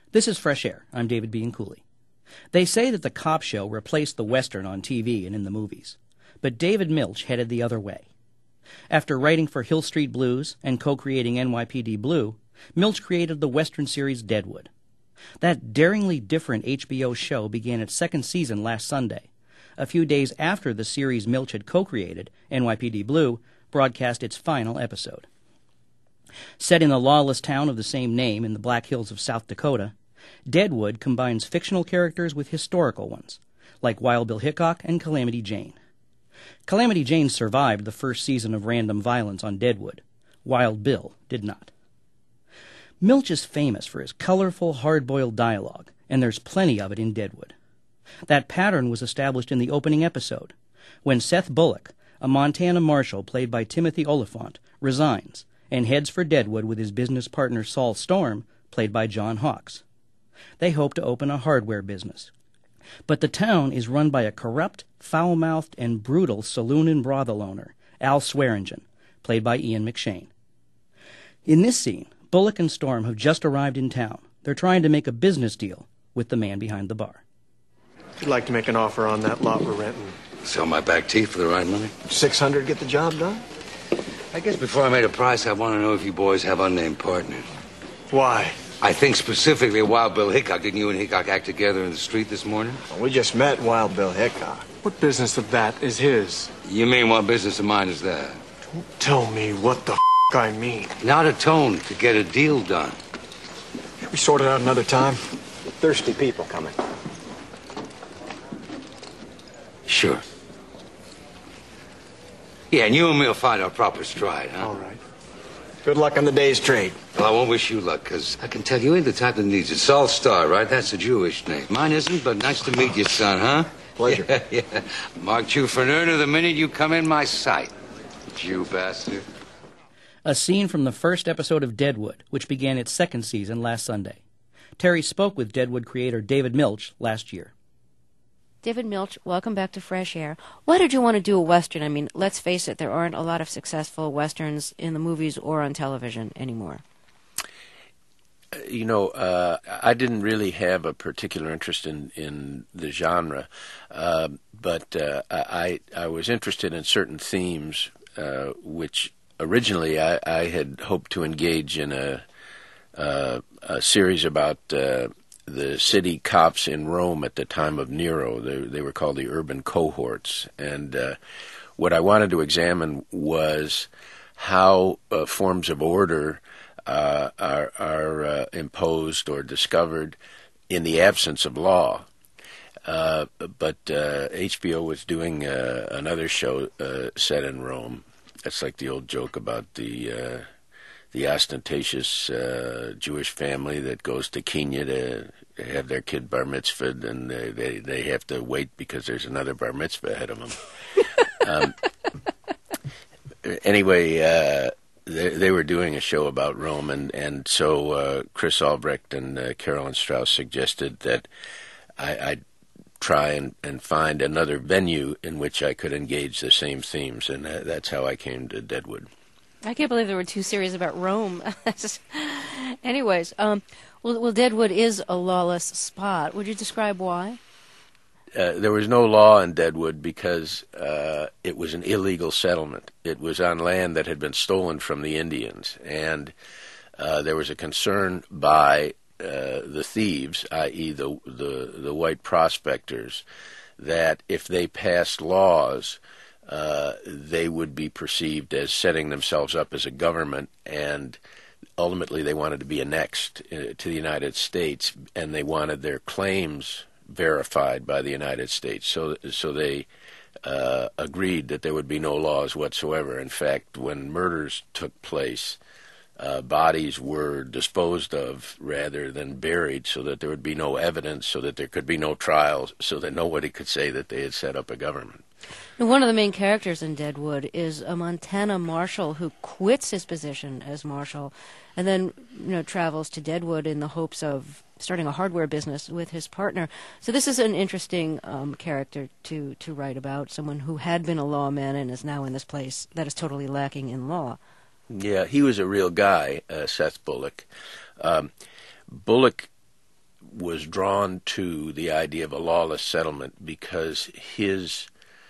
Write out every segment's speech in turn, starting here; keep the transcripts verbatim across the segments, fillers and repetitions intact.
This is Fresh Air. I'm David Bean Cooley. They say that the cop show replaced the Western on T V and in the movies, but David Milch headed the other way. After writing for Hill Street Blues and co-creating N Y P D Blue, Milch created the Western series Deadwood. That daringly different H B O show began its second season last Sunday, a few days after the series Milch had co-created, N Y P D Blue, broadcast its final episode. Set in the lawless town of the same name in the Black Hills of South Dakota, Deadwood combines fictional characters with historical ones, like Wild Bill Hickok and Calamity Jane. Calamity Jane survived the first season of random violence on Deadwood. Wild Bill did not. Milch is famous for his colorful, hard-boiled dialogue, and there's plenty of it in Deadwood. That pattern was established in the opening episode, when Seth Bullock, a Montana marshal played by Timothy Oliphant, resigns and heads for Deadwood with his business partner Saul Storm, played by John Hawkes. They hope to open a hardware business. But the town is run by a corrupt, foul-mouthed, and brutal saloon and brothel owner, Al Swearingen, played by Ian McShane. In this scene, Bullock and Storm have just arrived in town. They're trying to make a business deal with the man behind the bar. I'd like to make an offer on that lot we're renting. Sell my back teeth for the right money? six hundred get the job done? I guess before I made a price, I want to know if you boys have unnamed partners. Why? I think specifically Wild Bill Hickok. Didn't you and Hickok act together in the street this morning? Well, we just met Wild Bill Hickok. What business of that is his? You mean what business of mine is that? Don't tell me what the f*** I mean. Not a tone to get a deal done. Can we sort it out another time? Thirsty people coming. Sure. Yeah, and you and me will find our proper stride, huh? All right. Good luck on the day's trade. Well, I won't wish you luck, because I can tell you ain't the type that needs it. Saul Star, right? That's a Jewish name. Mine isn't, but nice to meet you, son, huh? Pleasure. Yeah, yeah. Marked you for an earner the minute you come in my sight. Jew bastard. A scene from the first episode of Deadwood, which began its second season last Sunday. Terry spoke with Deadwood creator David Milch last year. David Milch, welcome back to Fresh Air. Why did you want to do a Western? I mean, let's face it, there aren't a lot of successful Westerns in the movies or on television anymore. You know, uh, I didn't really have a particular interest in, in the genre, uh, but uh, I, I was interested in certain themes, uh, which originally I, I had hoped to engage in a, uh, a series about uh, the city cops in Rome at the time of Nero. They, they were called the urban cohorts. And uh, what I wanted to examine was how uh, forms of order uh, are, are uh, imposed or discovered in the absence of law. Uh, but uh, H B O was doing uh, another show uh, set in Rome. That's like the old joke about the uh, the ostentatious uh, Jewish family that goes to Kenya to have their kid bar mitzvahed, and they, they, they have to wait because there's another bar mitzvah ahead of them. um, anyway, uh, they, they were doing a show about Rome, and, and so uh, Chris Albrecht and uh, Carolyn Strauss suggested that I, I'd try and, and find another venue in which I could engage the same themes, and uh, that's how I came to Deadwood. I can't believe there were two series about Rome. Anyways, um, well, well, Deadwood is a lawless spot. Would you describe why? Uh, there was no law in Deadwood because uh, it was an illegal settlement. It was on land that had been stolen from the Indians, and uh, there was a concern by uh, the thieves, that is the, the, the white prospectors, that if they passed laws, uh, they would be perceived as setting themselves up as a government, and ultimately they wanted to be annexed uh, to the United States, and they wanted their claims verified by the United States. So so they uh, agreed that there would be no laws whatsoever. In fact, when murders took place, uh, bodies were disposed of rather than buried so that there would be no evidence, so that there could be no trials, so that nobody could say that they had set up a government. Now, one of the main characters in Deadwood is a Montana marshal who quits his position as marshal and then, you know, travels to Deadwood in the hopes of starting a hardware business with his partner. So this is an interesting um, character to, to write about, someone who had been a lawman and is now in this place that is totally lacking in law. Yeah, he was a real guy, uh, Seth Bullock. Um, Bullock was drawn to the idea of a lawless settlement because his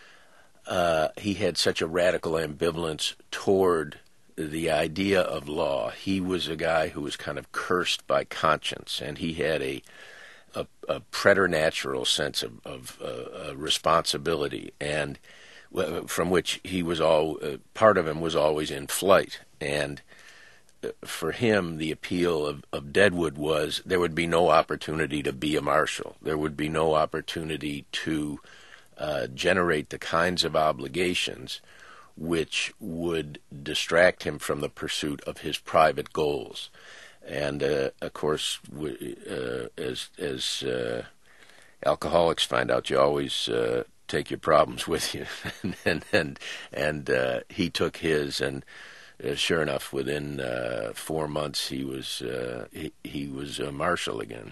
uh, he had such a radical ambivalence toward the idea of law. He was a guy who was kind of cursed by conscience, and he had a a, a preternatural sense of, of uh, uh, responsibility, and from which he was all uh, part of him was always in flight. And uh, for him, the appeal of, of Deadwood was there would be no opportunity to be a marshal. There would be no opportunity to uh, generate the kinds of obligations which would distract him from the pursuit of his private goals. And uh, of course, uh, as as uh, alcoholics find out, you always uh, take your problems with you, and and and uh, he took his, and uh, sure enough, within uh, four months, he was uh, he, he was a marshal again.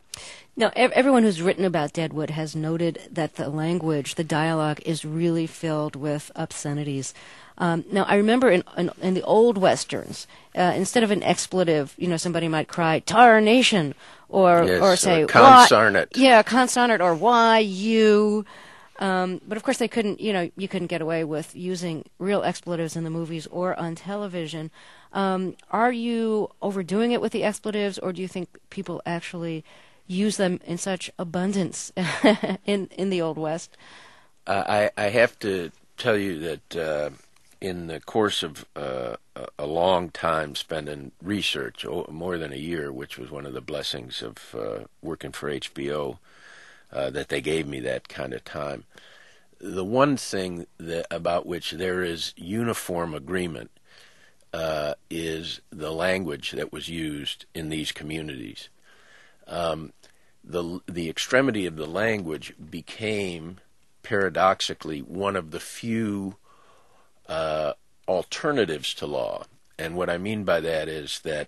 Now, ev- everyone who's written about Deadwood has noted that the language, the dialogue, is really filled with obscenities. Um, now, I remember in, in, in the old westerns, uh, instead of an expletive, you know, somebody might cry "tarnation" or yes, or say or "consarnate." Yeah, consarnate, or "why you." Um, but of course, they couldn't. You know, you couldn't get away with using real expletives in the movies or on television. Um, are you overdoing it with the expletives, or do you think people actually use them in such abundance in in the Old West? Uh, I I have to tell you that. Uh, In the course of uh, a long time spent in research, more than a year, which was one of the blessings of uh, working for H B O, uh, that they gave me that kind of time. The one thing that, about which there is uniform agreement uh, is the language that was used in these communities. Um, the the extremity of the language became, paradoxically, one of the few Uh, alternatives to law. And what I mean by that is that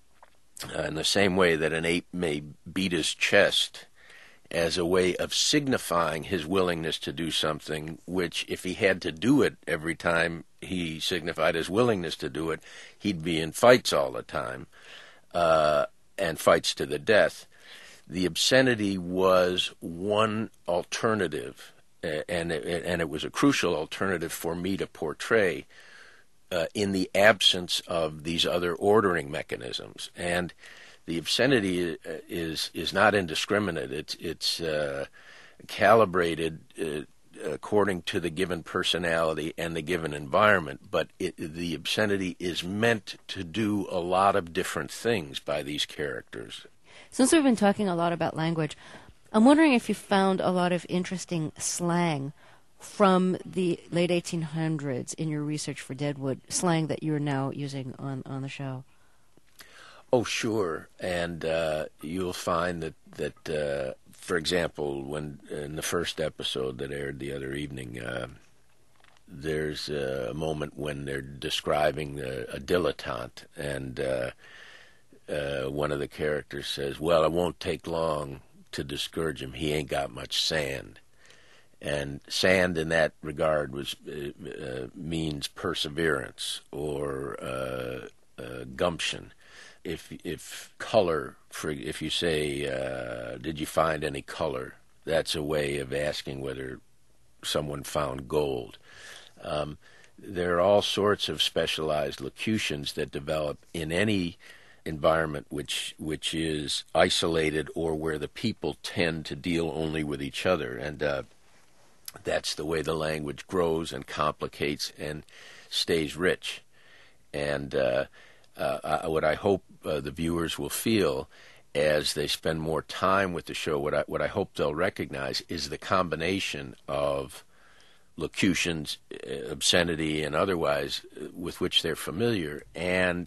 uh, in the same way that an ape may beat his chest as a way of signifying his willingness to do something, which if he had to do it every time he signified his willingness to do it, he'd be in fights all the time, uh, and fights to the death. The obscenity was one alternative. And it, and it was a crucial alternative for me to portray uh, in the absence of these other ordering mechanisms. And the obscenity is is not indiscriminate. It's it's uh, calibrated uh, according to the given personality and the given environment. But it, the obscenity is meant to do a lot of different things by these characters. Since we've been talking a lot about language, I'm wondering if you found a lot of interesting slang from the late eighteen hundreds in your research for Deadwood, slang that you're now using on, on the show. Oh, sure. And uh, you'll find that, that uh, for example, when in the first episode that aired the other evening, uh, there's a moment when they're describing a, a dilettante, and uh, uh, one of the characters says, "Well, it won't take long to discourage him. He ain't got much sand." And sand in that regard was uh, uh, means perseverance or uh, uh, gumption. If if color, for if you say, uh, "Did you find any color?" That's a way of asking whether someone found gold. Um, there are all sorts of specialized locutions that develop in any environment which which is isolated or where the people tend to deal only with each other, and uh, that's the way the language grows and complicates and stays rich. And uh, uh, what I hope uh, the viewers will feel as they spend more time with the show, what I what I hope they'll recognize is the combination of locutions, obscenity, and otherwise with which they're familiar, and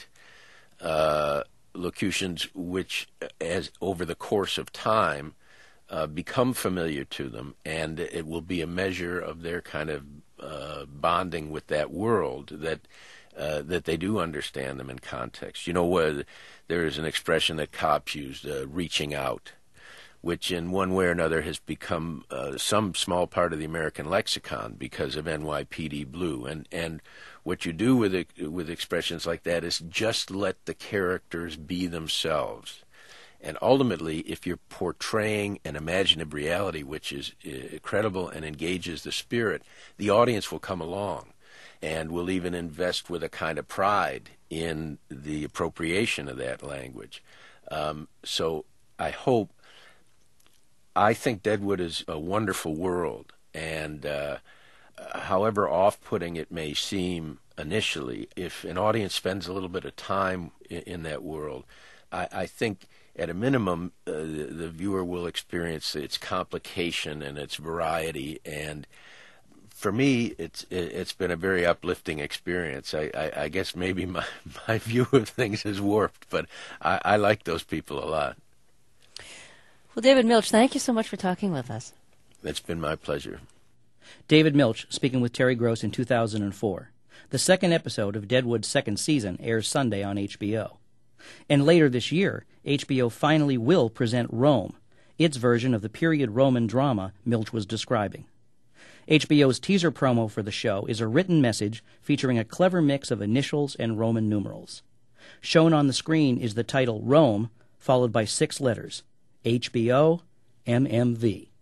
Uh, locutions which, as over the course of time, uh, become familiar to them, and it will be a measure of their kind of uh, bonding with that world, that uh, that they do understand them in context. You know, where there is an expression that cops use, uh, "reaching out," which in one way or another has become uh, some small part of the American lexicon because of N Y P D Blue. And and what you do with it, with expressions like that is just let the characters be themselves. And ultimately, if you're portraying an imaginative reality which is uh, credible and engages the spirit, the audience will come along and will even invest with a kind of pride in the appropriation of that language. Um, so I hope, I think Deadwood is a wonderful world, and uh, however off-putting it may seem initially, if an audience spends a little bit of time in, in that world, I, I think at a minimum uh, the, the viewer will experience its complication and its variety. And for me, it's it's been a very uplifting experience. I, I, I guess maybe my, my view of things is warped, but I, I like those people a lot. Well, David Milch, thank you so much for talking with us. It's been my pleasure. David Milch speaking with Terry Gross in two thousand four. The second episode of Deadwood's second season airs Sunday on H B O. And later this year, H B O finally will present Rome, its version of the period Roman drama Milch was describing. H B O's teaser promo for the show is a written message featuring a clever mix of initials and Roman numerals. Shown on the screen is the title Rome, followed by six letters, H B O, M M V.